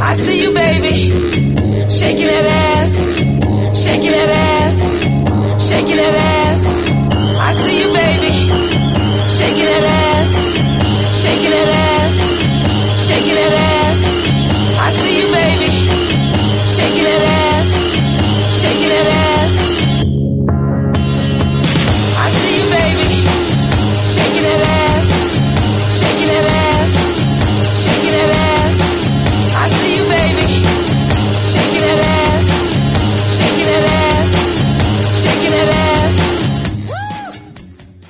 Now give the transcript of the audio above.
I see you, baby, shaking that ass, shaking that ass, shaking that ass. I see you, baby.